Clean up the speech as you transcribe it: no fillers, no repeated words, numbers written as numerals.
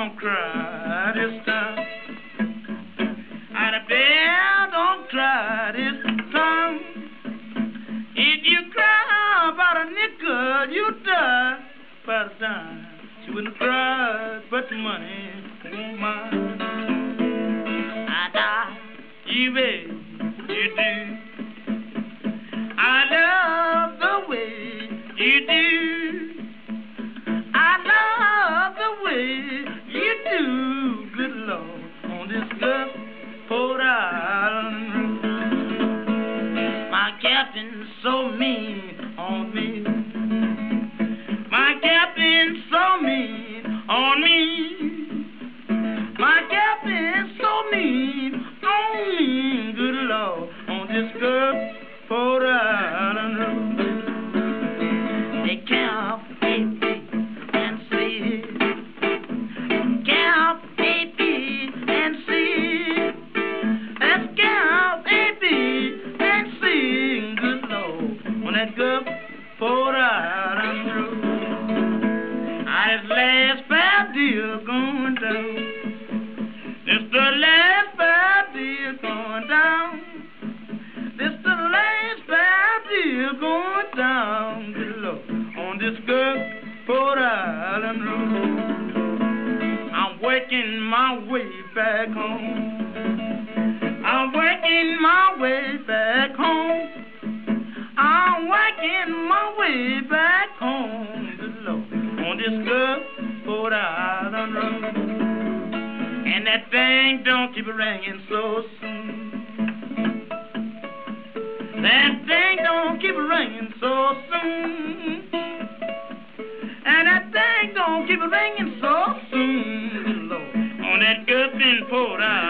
don't cry this time. And a bear don't cry this time. If you cry about a nickel, you die by the time. She wouldn't cry, but the money won't mind. I die, you baby, you do. I love the way you do. I love the way you do, good Lord, on this Gulfport Island. My captain's so mean on me. My captain's so mean on me. My captain's so mean on me, good Lord, on this Gulfport Island road. They count A, B, and C. Count A, B, and C. Let's count A, B, and C, good Lord, on that Gulfport Island road. This last bad deal going down. This the last bad deal going down. This the last bad deal going down, good Lord, on this Gulfport Island road. I'm working my way back home. I'm working my way back home. I'm working my way back home, good Lord, on this Gulfport Island road. And that thing don't keep ringing so soon. That thing don't keep ringing so soon. And that thing don't keep ringing so soon, Lord, on that Gulfport Island.